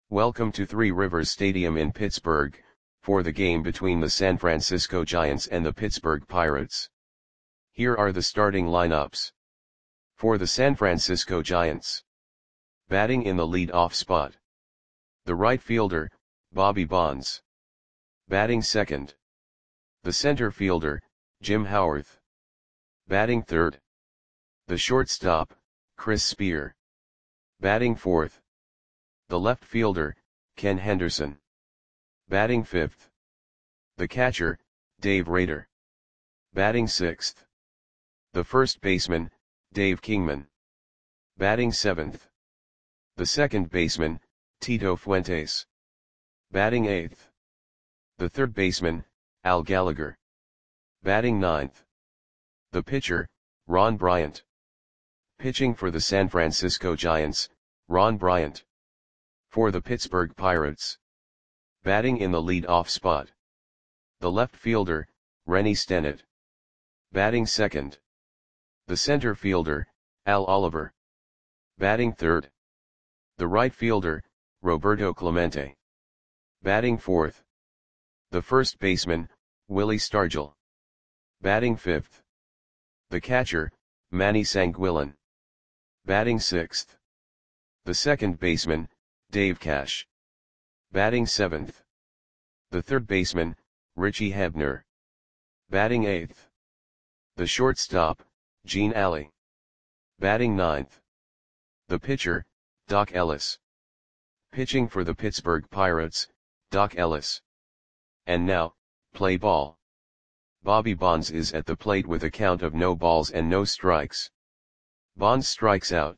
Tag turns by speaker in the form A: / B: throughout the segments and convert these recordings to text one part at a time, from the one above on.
A: Welcome to Three Rivers Stadium in Pittsburgh, for the game between the San Francisco Giants and the Pittsburgh Pirates. Here are the starting lineups. For the San Francisco Giants. Batting in the lead-off spot. The right fielder, Bobby Bonds. Batting second. The center fielder, Jim Howarth. Batting third. The shortstop, Chris Spear. Batting fourth. The left fielder, Ken Henderson. Batting fifth. The catcher, Dave Rader. Batting sixth. The first baseman, Dave Kingman. Batting seventh. The second baseman, Tito Fuentes. Batting eighth. The third baseman, Al Gallagher. Batting ninth. The pitcher, Ron Bryant. Pitching for the San Francisco Giants, Ron Bryant. For the Pittsburgh Pirates. Batting in the lead-off spot. The left fielder, Rennie Stennett. Batting second. The center fielder, Al Oliver. Batting third. The right fielder, Roberto Clemente. Batting fourth. The first baseman, Willie Stargell. Batting fifth. The catcher, Manny Sanguillen. Batting sixth. The second baseman, Dave Cash. Batting seventh. The third baseman, Richie Hebner. Batting eighth. The shortstop, Gene Alley. Batting ninth. The pitcher, Doc Ellis. Pitching for the Pittsburgh Pirates, Doc Ellis. And now, play ball. Bobby Bonds is at the plate with a count of no balls and no strikes. Bonds strikes out.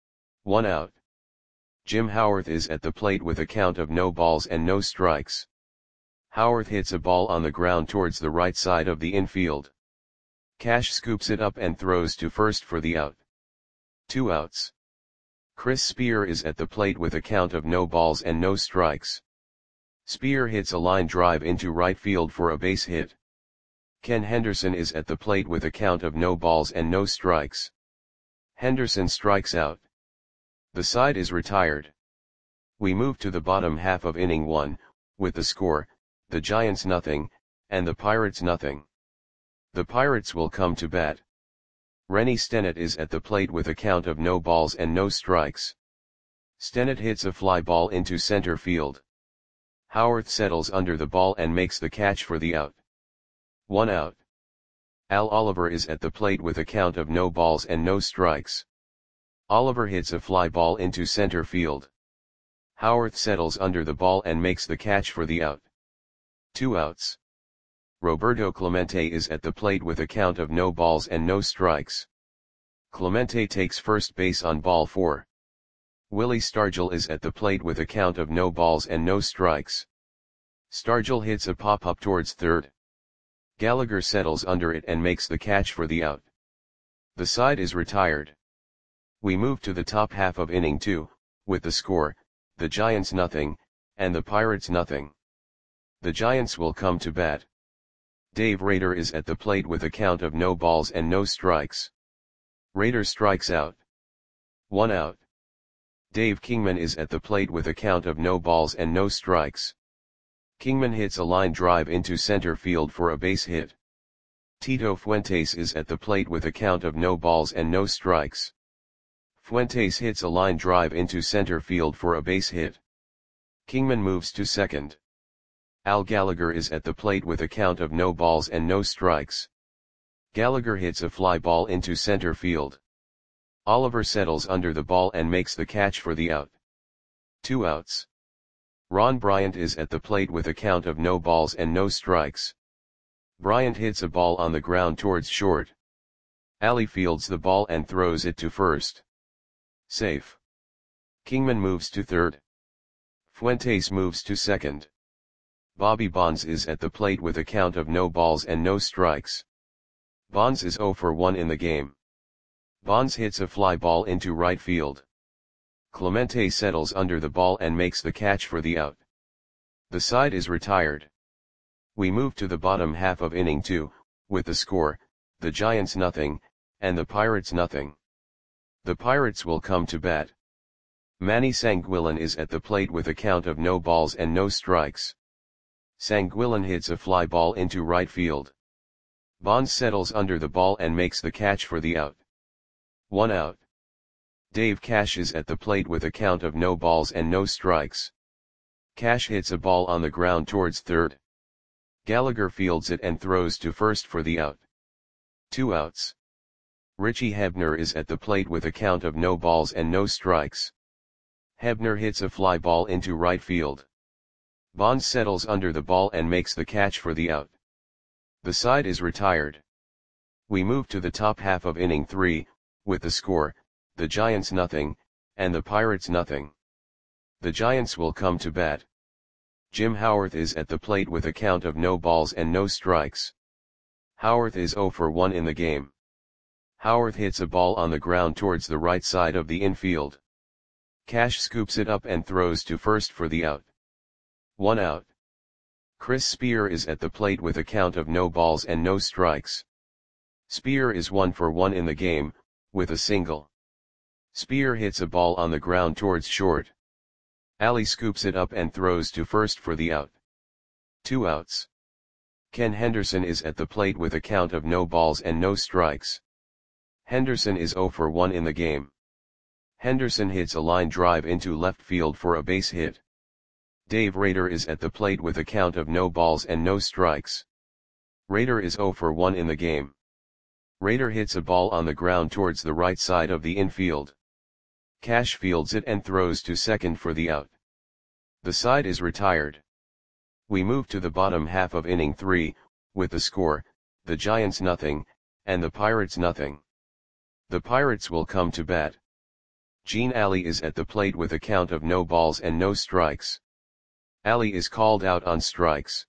A: 1 out. Jim Howarth is at the plate with a count of no balls and no strikes. Howarth hits a ball on the ground towards the right side of the infield. Cash scoops it up and throws to first for the out. 2 outs. Chris Spear is at the plate with a count of no balls and no strikes. Spear hits a line drive into right field for a base hit. Ken Henderson is at the plate with a count of no balls and no strikes. Henderson strikes out. The side is retired. We move to the bottom half of inning 1, with the score, the Giants nothing, and the Pirates nothing. The Pirates will come to bat. Rennie Stennett is at the plate with a count of no balls and no strikes. Stennett hits a fly ball into center field. Howarth settles under the ball and makes the catch for the out. 1 out. Al Oliver is at the plate with a count of no balls and no strikes. Oliver hits a fly ball into center field. Howarth settles under the ball and makes the catch for the out. 2 outs. Roberto Clemente is at the plate with a count of no balls and no strikes. Clemente takes first base on ball 4. Willie Stargell is at the plate with a count of no balls and no strikes. Stargell hits a pop-up towards third. Gallagher settles under it and makes the catch for the out. The side is retired. We move to the top half of inning 2, with the score, the Giants nothing, and the Pirates nothing. The Giants will come to bat. Dave Rader is at the plate with a count of no balls and no strikes. Rader strikes out. 1 out. Dave Kingman is at the plate with a count of no balls and no strikes. Kingman hits a line drive into center field for a base hit. Tito Fuentes is at the plate with a count of no balls and no strikes. Fuentes hits a line drive into center field for a base hit. Kingman moves to second. Al Gallagher is at the plate with a count of no balls and no strikes. Gallagher hits a fly ball into center field. Oliver settles under the ball and makes the catch for the out. 2 outs. Ron Bryant is at the plate with a count of no balls and no strikes. Bryant hits a ball on the ground towards short. Alley fields the ball and throws it to first. Safe. Kingman moves to third. Fuentes moves to second. Bobby Bonds is at the plate with a count of no balls and no strikes. Bonds is 0 for 1 in the game. Bonds hits a fly ball into right field. Clemente settles under the ball and makes the catch for the out. The side is retired. We move to the bottom half of inning 2, with the score, the Giants nothing, and the Pirates nothing. The Pirates will come to bat. Manny Sanguillen is at the plate with a count of no balls and no strikes. Sanguillen hits a fly ball into right field. Bonds settles under the ball and makes the catch for the out. 1 out. Dave Cash is at the plate with a count of no balls and no strikes. Cash hits a ball on the ground towards third. Gallagher fields it and throws to first for the out. 2 outs. Richie Hebner is at the plate with a count of no balls and no strikes. Hebner hits a fly ball into right field. Bonds settles under the ball and makes the catch for the out. The side is retired. We move to the top half of inning 3, with the score, the Giants nothing, and the Pirates nothing. The Giants will come to bat. Jim Howarth is at the plate with a count of no balls and no strikes. Howarth is 0 for 1 in the game. Howarth hits a ball on the ground towards the right side of the infield. Cash scoops it up and throws to first for the out. 1 out. Chris Spear is at the plate with a count of no balls and no strikes. Spear is 1 for 1 in the game, with a single. Spear hits a ball on the ground towards short. Ali scoops it up and throws to first for the out. 2 outs. Ken Henderson is at the plate with a count of no balls and no strikes. Henderson is 0 for 1 in the game. Henderson hits a line drive into left field for a base hit. Dave Rader is at the plate with a count of no balls and no strikes. Rader is 0 for 1 in the game. Rader hits a ball on the ground towards the right side of the infield. Cash fields it and throws to second for the out. The side is retired. We move to the bottom half of inning 3, with the score, the Giants nothing, and the Pirates nothing. The Pirates will come to bat. Gene Ali is at the plate with a count of no balls and no strikes. Ali is called out on strikes.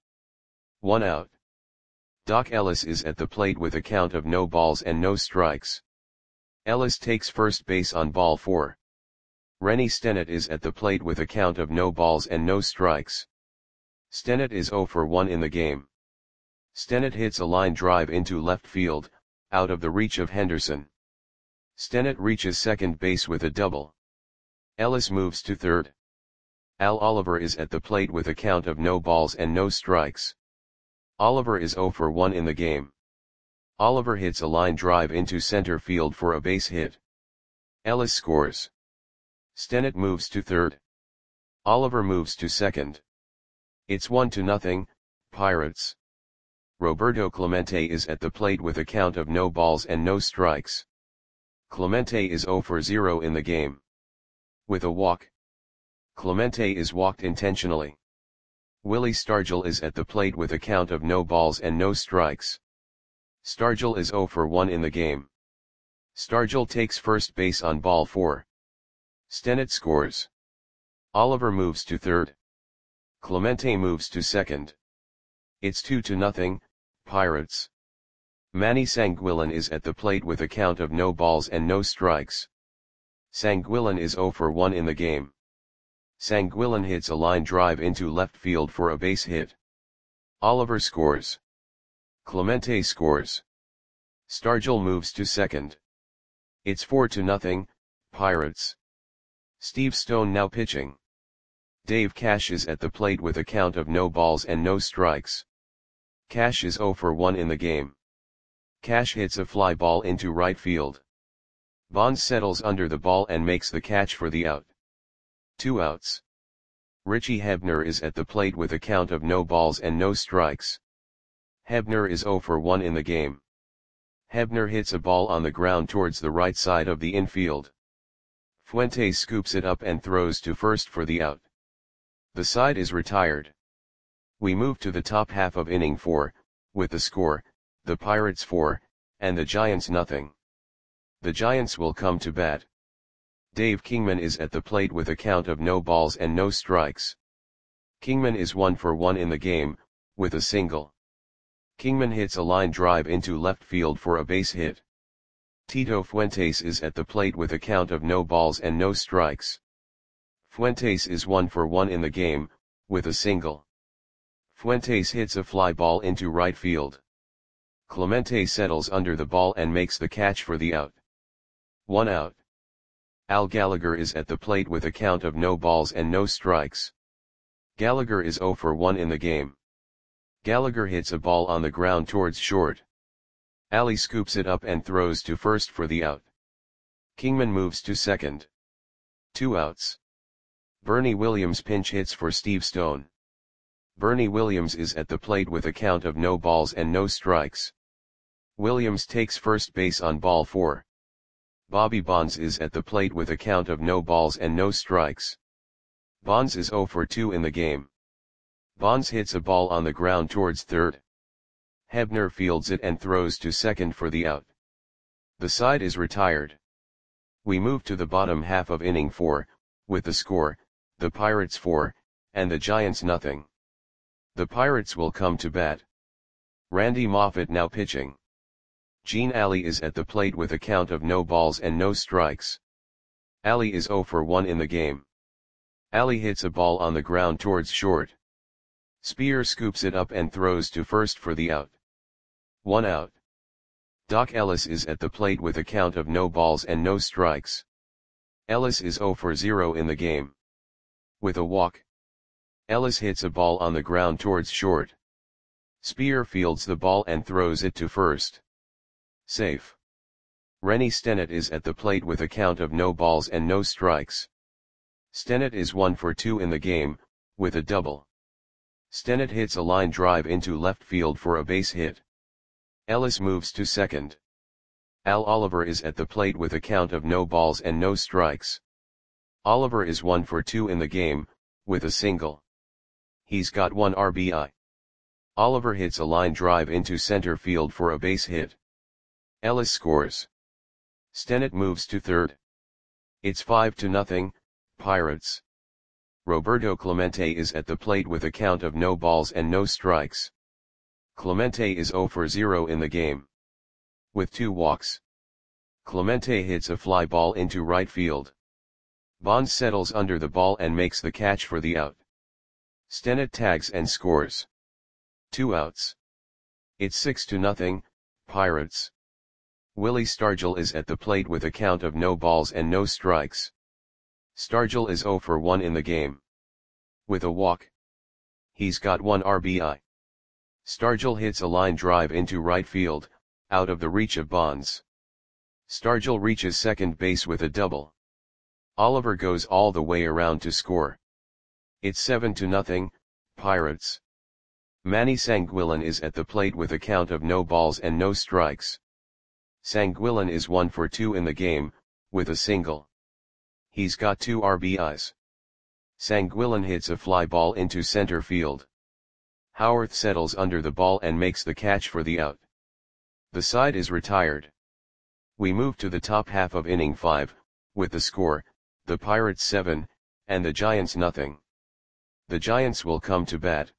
A: 1 out. Doc Ellis is at the plate with a count of no balls and no strikes. Ellis takes first base on ball 4. Rennie Stennett is at the plate with a count of no balls and no strikes. Stennett is 0 for 1 in the game. Stennett hits a line drive into left field, out of the reach of Henderson. Stennett reaches second base with a double. Ellis moves to third. Al Oliver is at the plate with a count of no balls and no strikes. Oliver is 0 for 1 in the game. Oliver hits a line drive into center field for a base hit. Ellis scores. Stennett moves to third. Oliver moves to second. It's 1-0, Pirates. Roberto Clemente is at the plate with a count of no balls and no strikes. Clemente is 0 for 0 in the game. With a walk. Clemente is walked intentionally. Willie Stargell is at the plate with a count of no balls and no strikes. Stargell is 0 for 1 in the game. Stargell takes first base on ball 4. Stennett scores. Oliver moves to third. Clemente moves to second. It's 2-0, Pirates. Manny Sanguillen is at the plate with a count of no balls and no strikes. Sanguillen is 0 for 1 in the game. Sanguillen hits a line drive into left field for a base hit. Oliver scores. Clemente scores. Stargell moves to second. It's 4-0, Pirates. Steve Stone now pitching. Dave Cash is at the plate with a count of no balls and no strikes. Cash is 0 for 1 in the game. Cash hits a fly ball into right field. Bonds settles under the ball and makes the catch for the out. 2 outs. Richie Hebner is at the plate with a count of no balls and no strikes. Hebner is 0 for 1 in the game. Hebner hits a ball on the ground towards the right side of the infield. Fuentes scoops it up and throws to first for the out. The side is retired. We move to the top half of inning 4, with the score, the Pirates 4, and the Giants nothing. The Giants will come to bat. Dave Kingman is at the plate with a count of no balls and no strikes. Kingman is 1 for 1 in the game, with a single. Kingman hits a line drive into left field for a base hit. Tito Fuentes is at the plate with a count of no balls and no strikes. Fuentes is 1 for 1 in the game, with a single. Fuentes hits a fly ball into right field. Clemente settles under the ball and makes the catch for the out. 1 out. Al Gallagher is at the plate with a count of no balls and no strikes. Gallagher is 0 for 1 in the game. Gallagher hits a ball on the ground towards short. Ali scoops it up and throws to first for the out. Kingman moves to second. 2 outs. Bernie Williams pinch hits for Steve Stone. Bernie Williams is at the plate with a count of no balls and no strikes. Williams takes first base on ball 4. Bobby Bonds is at the plate with a count of no balls and no strikes. Bonds is 0 for 2 in the game. Bonds hits a ball on the ground towards third. Hebner fields it and throws to second for the out. The side is retired. We move to the bottom half of inning 4, with the score, the Pirates 4, and the Giants nothing. The Pirates will come to bat. Randy Moffett now pitching. Gene Alley is at the plate with a count of no balls and no strikes. Alley is 0 for 1 in the game. Alley hits a ball on the ground towards short. Spear scoops it up and throws to first for the out. 1 out. Doc Ellis is at the plate with a count of no balls and no strikes. Ellis is 0 for 0 in the game. With a walk. Ellis hits a ball on the ground towards short. Spear fields the ball and throws it to first. Safe. Rennie Stennett is at the plate with a count of no balls and no strikes. Stennett is 1 for 2 in the game, with a double. Stennett hits a line drive into left field for a base hit. Ellis moves to second. Al Oliver is at the plate with a count of no balls and no strikes. Oliver is 1 for 2 in the game, with a single. He's got 1 RBI. Oliver hits a line drive into center field for a base hit. Ellis scores. Stennett moves to third. It's 5-0, Pirates. Roberto Clemente is at the plate with a count of no balls and no strikes. Clemente is 0 for 0 in the game. With 2 walks. Clemente hits a fly ball into right field. Bonds settles under the ball and makes the catch for the out. Stennett tags and scores. 2 outs. It's 6-0, Pirates. Willie Stargell is at the plate with a count of no balls and no strikes. Stargell is 0 for 1 in the game. With a walk. He's got 1 RBI. Stargell hits a line drive into right field, out of the reach of Bonds. Stargell reaches second base with a double. Oliver goes all the way around to score. It's 7-0, Pirates. Manny Sanguillen is at the plate with a count of no balls and no strikes. Sanguillen is 1 for 2 in the game, with a single. He's got 2 RBIs. Sanguillen hits a fly ball into center field. Howarth settles under the ball and makes the catch for the out. The side is retired. We move to the top half of inning 5, with the score, the Pirates 7, and the Giants nothing. The Giants will come to bat.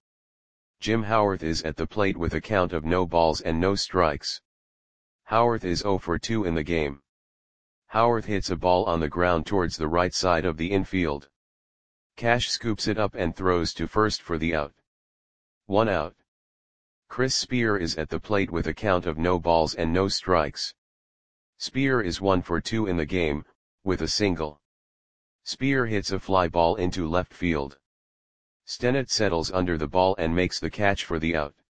A: Jim Howarth is at the plate with a count of no balls and no strikes. Howarth is 0 for 2 in the game. Howarth hits a ball on the ground towards the right side of the infield. Cash scoops it up and throws to first for the out. 1 out. Chris Spear is at the plate with a count of no balls and no strikes. Spear is 1 for 2 in the game, with a single. Spear hits a fly ball into left field. Stennett settles under the ball and makes the catch for the out.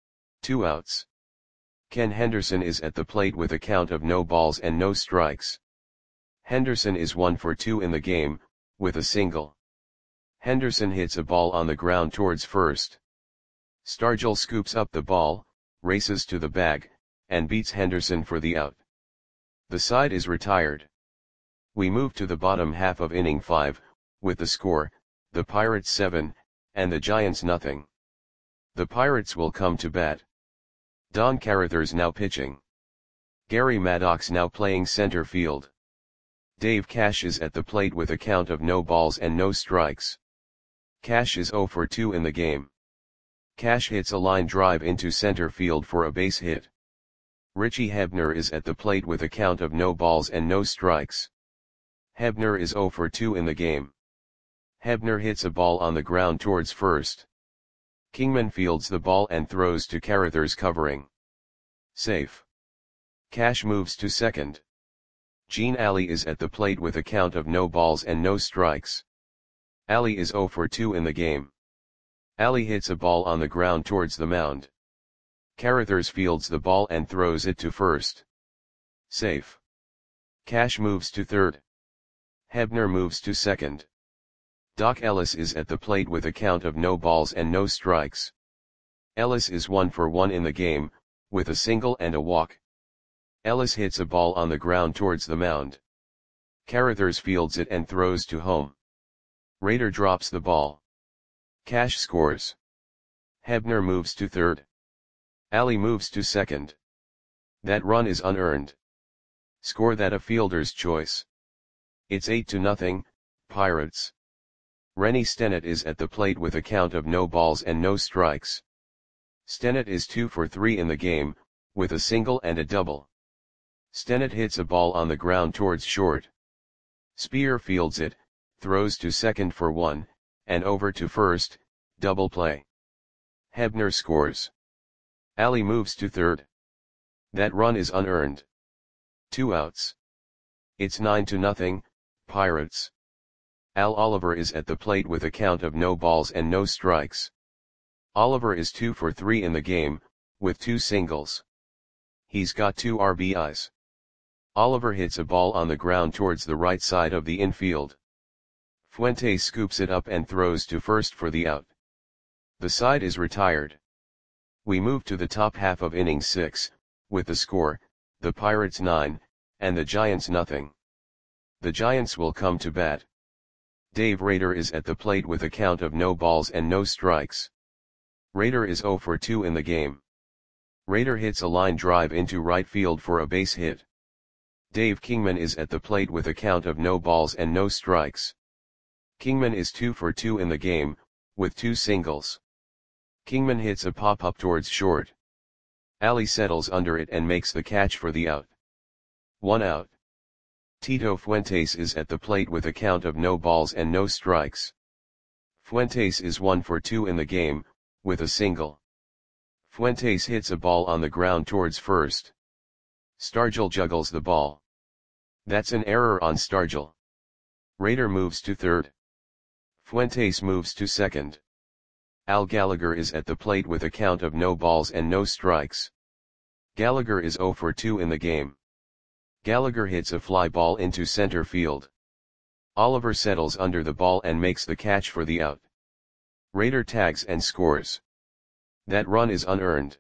A: 2 outs. Ken Henderson is at the plate with a count of no balls and no strikes. Henderson is 1 for 2 in the game, with a single. Henderson hits a ball on the ground towards first. Stargell scoops up the ball, races to the bag, and beats Henderson for the out. The side is retired. We move to the bottom half of inning 5, with the score, the Pirates 7, and the Giants nothing. The Pirates will come to bat. Don Carruthers now pitching. Gary Maddox now playing center field. Dave Cash is at the plate with a count of no balls and no strikes. Cash is 0 for 2 in the game. Cash hits a line drive into center field for a base hit. Richie Hebner is at the plate with a count of no balls and no strikes. Hebner is 0 for 2 in the game. Hebner hits a ball on the ground towards first. Kingman fields the ball and throws to Carruthers covering. Safe. Cash moves to second. Gene Ali is at the plate with a count of no balls and no strikes. Ali is 0 for 2 in the game. Ali hits a ball on the ground towards the mound. Carruthers fields the ball and throws it to first. Safe. Cash moves to third. Hebner moves to second. Doc Ellis is at the plate with a count of no balls and no strikes. Ellis is 1 for 1 in the game, with a single and a walk. Ellis hits a ball on the ground towards the mound. Carruthers fields it and throws to home. Rader drops the ball. Cash scores. Hebner moves to third. Ali moves to second. That run is unearned. Score that a fielder's choice. It's 8-0, Pirates. Rennie Stennett is at the plate with a count of no balls and no strikes. Stennett is 2 for 3 in the game, with a single and a double. Stennett hits a ball on the ground towards short. Spear fields it, throws to second for 1, and over to first, double play. Hebner scores. Ali moves to third. That run is unearned. 2 outs. It's 9-0, Pirates. Al Oliver is at the plate with a count of no balls and no strikes. Oliver is 2 for 3 in the game, with 2 singles. He's got 2 RBIs. Oliver hits a ball on the ground towards the right side of the infield. Fuentes scoops it up and throws to first for the out. The side is retired. We move to the top half of inning 6, with the score, the Pirates 9, and the Giants nothing. The Giants will come to bat. Dave Rader is at the plate with a count of no balls and no strikes. Rader is 0 for 2 in the game. Rader hits a line drive into right field for a base hit. Dave Kingman is at the plate with a count of no balls and no strikes. Kingman is 2 for 2 in the game, with 2 singles. Kingman hits a pop-up towards short. Ali settles under it and makes the catch for the out. 1 out. Tito Fuentes is at the plate with a count of no balls and no strikes. Fuentes is 1 for 2 in the game, with a single. Fuentes hits a ball on the ground towards first. Stargell juggles the ball. That's an error on Stargell. Rader moves to third. Fuentes moves to second. Al Gallagher is at the plate with a count of no balls and no strikes. Gallagher is 0 for 2 in the game. Gallagher hits a fly ball into center field. Oliver settles under the ball and makes the catch for the out. Rader tags and scores. That run is unearned.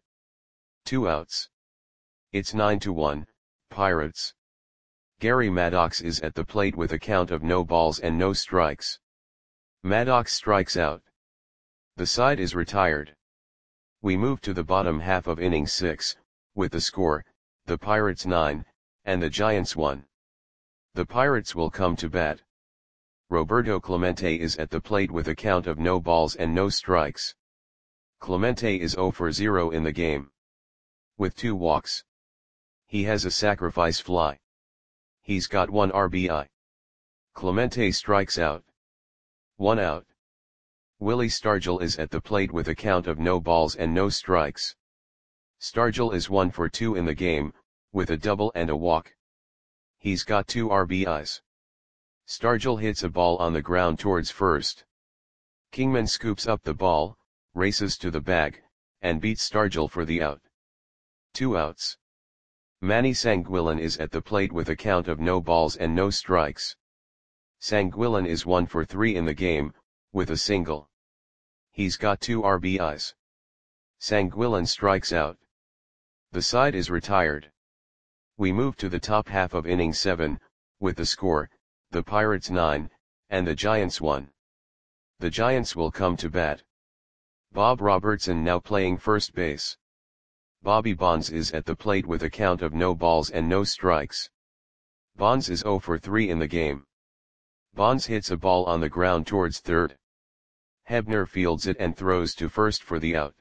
A: 2 outs. It's 9-1, Pirates. Gary Maddox is at the plate with a count of no balls and no strikes. Maddox strikes out. The side is retired. We move to the bottom half of inning 6, with the score, the Pirates 9, and the Giants 1. The Pirates will come to bat. Roberto Clemente is at the plate with a count of no balls and no strikes. Clemente is 0 for 0 in the game. With 2 walks. He has a sacrifice fly. He's got 1 RBI. Clemente strikes out. 1 out. Willie Stargell is at the plate with a count of no balls and no strikes. Stargell is 1 for 2 in the game, with a double and a walk. He's got 2 RBIs. Stargell hits a ball on the ground towards first. Kingman scoops up the ball, races to the bag, and beats Stargell for the out. 2 outs. Manny Sanguillen is at the plate with a count of no balls and no strikes. Sanguillen is 1 for 3 in the game, with a single. He's got 2 RBIs. Sanguillen strikes out. The side is retired. We move to the top half of inning 7, with the score, the Pirates 9, and the Giants 1. The Giants will come to bat. Bob Robertson now playing first base. Bobby Bonds is at the plate with a count of no balls and no strikes. Bonds is 0 for 3 in the game. Bonds hits a ball on the ground towards third. Hebner fields it and throws to first for the out.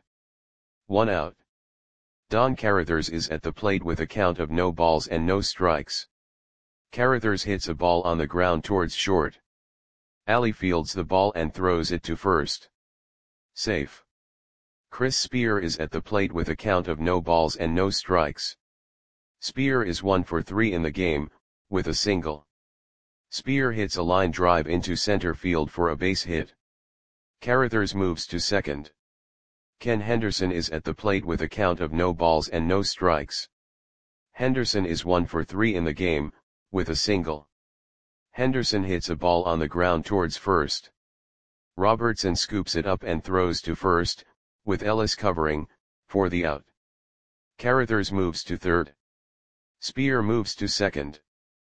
A: 1 out. Don Carruthers is at the plate with a count of no balls and no strikes. Carruthers hits a ball on the ground towards short. Ali fields the ball and throws it to first. Safe. Chris Spear is at the plate with a count of no balls and no strikes. Spear is 1 for 3 in the game, with a single. Spear hits a line drive into center field for a base hit. Carruthers moves to second. Ken Henderson is at the plate with a count of no balls and no strikes. Henderson is 1 for 3 in the game, with a single. Henderson hits a ball on the ground towards first. Robertson scoops it up and throws to first, with Ellis covering, for the out. Carruthers moves to third. Spear moves to second.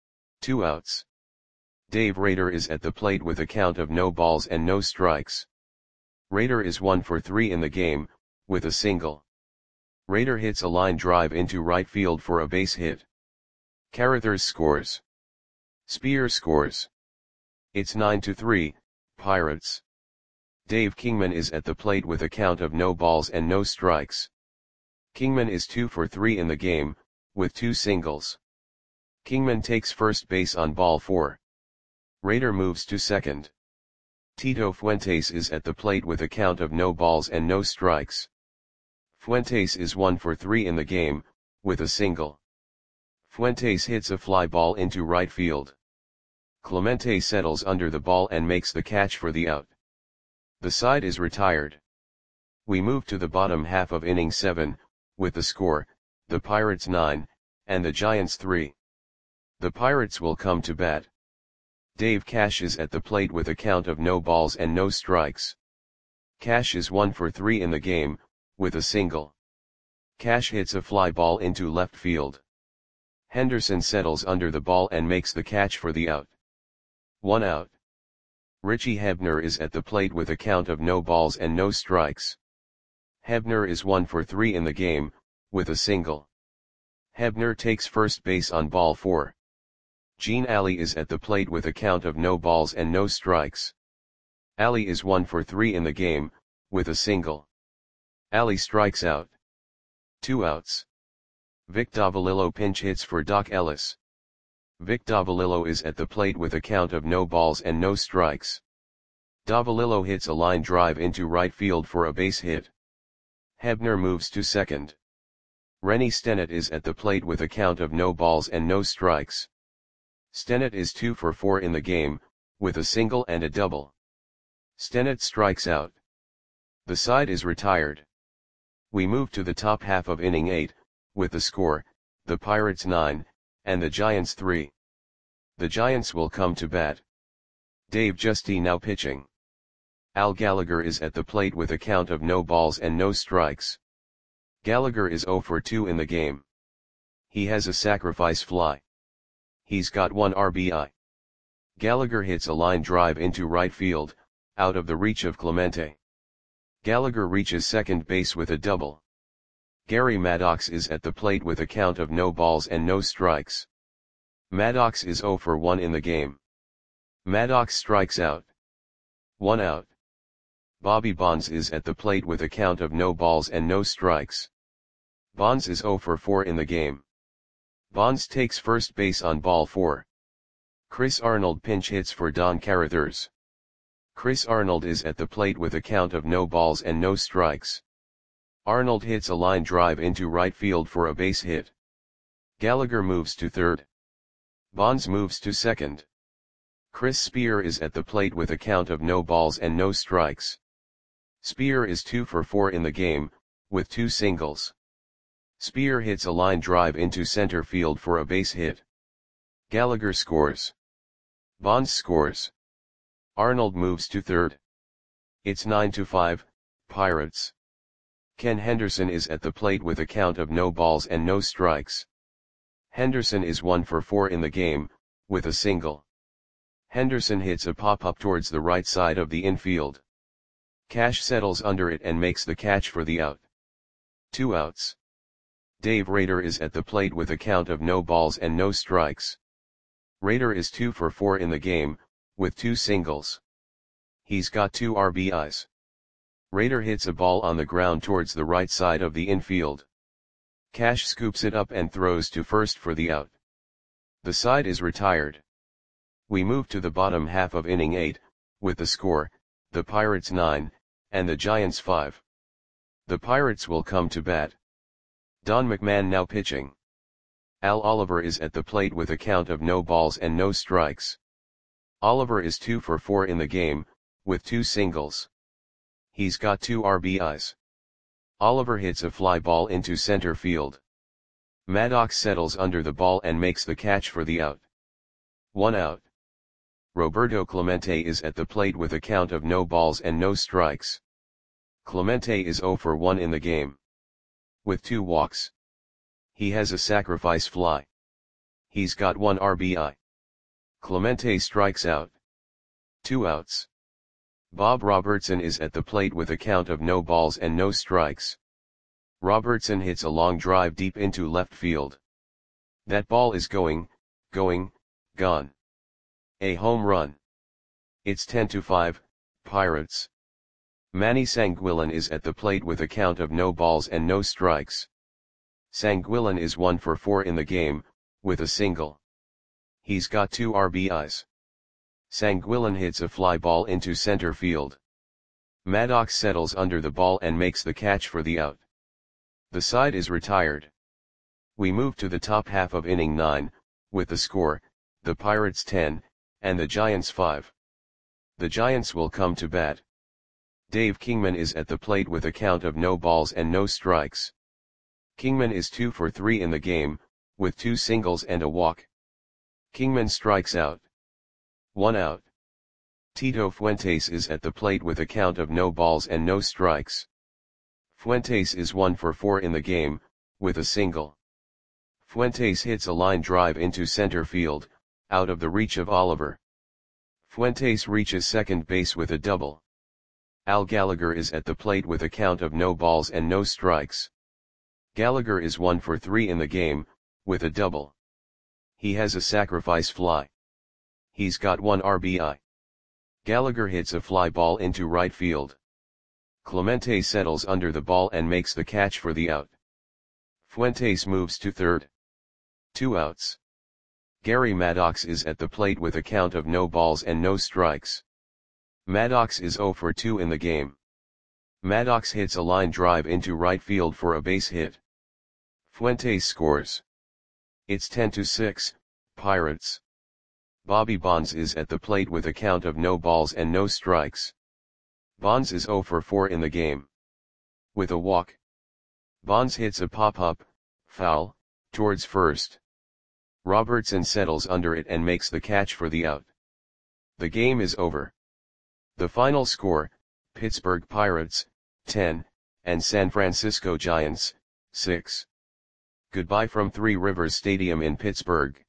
A: 2 outs. Dave Rader is at the plate with a count of no balls and no strikes. Rader is 1 for 3 in the game, with a single. Rader hits a line drive into right field for a base hit. Carruthers scores. Spear scores. It's 9-3, Pirates. Dave Kingman is at the plate with a count of no balls and no strikes. Kingman is 2 for 3 in the game, with 2 singles. Kingman takes first base on ball 4. Rader moves to second. Tito Fuentes is at the plate with a count of no balls and no strikes. Fuentes is 1 for 3 in the game, with a single. Fuentes hits a fly ball into right field. Clemente settles under the ball and makes the catch for the out. The side is retired. We move to the bottom half of inning 7, with the score, the Pirates 9, and the Giants 3. The Pirates will come to bat. Dave Cash is at the plate with a count of no balls and no strikes. Cash is 1 for 3 in the game, with a single. Cash hits a fly ball into left field. Henderson settles under the ball and makes the catch for the out. 1 out. Richie Hebner is at the plate with a count of no balls and no strikes. Hebner is 1 for 3 in the game, with a single. Hebner takes first base on ball 4. Gene Alley is at the plate with a count of no balls and no strikes. Alley is 1 for 3 in the game, with a single. Alley strikes out. 2 outs. Vic Davalillo pinch hits for Doc Ellis. Vic Davalillo is at the plate with a count of no balls and no strikes. Davalillo hits a line drive into right field for a base hit. Hebner moves to second. Rennie Stennett is at the plate with a count of no balls and no strikes. Stennett is 2 for 4 in the game, with a single and a double. Stennett strikes out. The side is retired. We move to the top half of inning 8, with the score, the Pirates 9, and the Giants 3. The Giants will come to bat. Dave Justy now pitching. Al Gallagher is at the plate with a count of no balls and no strikes. Gallagher is 0 for 2 in the game. He has a sacrifice fly. He's got 1 RBI. Gallagher hits a line drive into right field, out of the reach of Clemente. Gallagher reaches second base with a double. Gary Maddox is at the plate with a count of no balls and no strikes. Maddox is 0 for 1 in the game. Maddox strikes out. 1 out. Bobby Bonds is at the plate with a count of no balls and no strikes. Bonds is 0 for 4 in the game. Bonds takes first base on ball 4. Chris Arnold pinch hits for Don Carruthers. Chris Arnold is at the plate with a count of no balls and no strikes. Arnold hits a line drive into right field for a base hit. Gallagher moves to third. Bonds moves to second. Chris Spear is at the plate with a count of no balls and no strikes. Spear is 2 for 4 in the game, with 2 singles. Spear hits a line drive into center field for a base hit. Gallagher scores. Bonds scores. Arnold moves to third. It's 9-5, Pirates. Ken Henderson is at the plate with a count of no balls and no strikes. Henderson is 1 for 4 in the game, with a single. Henderson hits a pop-up towards the right side of the infield. Cash settles under it and makes the catch for the out. 2 outs. Dave Rader is at the plate with a count of no balls and no strikes. Rader is 2 for 4 in the game, with 2 singles. He's got 2 RBIs. Rader hits a ball on the ground towards the right side of the infield. Cash scoops it up and throws to first for the out. The side is retired. We move to the bottom half of inning 8, with the score, the Pirates 9, and the Giants 5. The Pirates will come to bat. Don McMahon now pitching. Al Oliver is at the plate with a count of no balls and no strikes. Oliver is 2 for 4 in the game, with 2 singles. He's got 2 RBIs. Oliver hits a fly ball into center field. Maddox settles under the ball and makes the catch for the out. 1 out. Roberto Clemente is at the plate with a count of no balls and no strikes. Clemente is 0 for 1 in the game, with 2 walks. He has a sacrifice fly. He's got 1 RBI. Clemente strikes out. 2 outs. Bob Robertson is at the plate with a count of no balls and no strikes. Robertson hits a long drive deep into left field. That ball is gone. A home run. It's 10-5, Pirates. Manny Sanguillen is at the plate with a count of no balls and no strikes. Sanguillen is 1 for 4 in the game, with a single. He's got 2 RBIs. Sanguillen hits a fly ball into center field. Maddox settles under the ball and makes the catch for the out. The side is retired. We move to the top half of inning 9, with the score, the Pirates 10, and the Giants 5. The Giants will come to bat. Dave Kingman is at the plate with a count of no balls and no strikes. Kingman is 2 for 3 in the game, with 2 singles and a walk. Kingman strikes out. 1 out. Tito Fuentes is at the plate with a count of no balls and no strikes. Fuentes is 1 for 4 in the game, with a single. Fuentes hits a line drive into center field, out of the reach of Oliver. Fuentes reaches second base with a double. Al Gallagher is at the plate with a count of no balls and no strikes. Gallagher is 1 for 3 in the game, with a double. He has a sacrifice fly. He's got 1 RBI. Gallagher hits a fly ball into right field. Clemente settles under the ball and makes the catch for the out. Fuentes moves to third. 2 outs. Gary Maddox is at the plate with a count of no balls and no strikes. Maddox is 0 for 2 in the game. Maddox hits a line drive into right field for a base hit. Fuentes scores. It's 10-6, Pirates. Bobby Bonds is at the plate with a count of no balls and no strikes. Bonds is 0 for 4 in the game, with a walk. Bonds hits a pop-up, foul, towards first. Robertson settles under it and makes the catch for the out. The game is over. The final score, Pittsburgh Pirates, 10, and San Francisco Giants, 6. Goodbye from Three Rivers Stadium in Pittsburgh.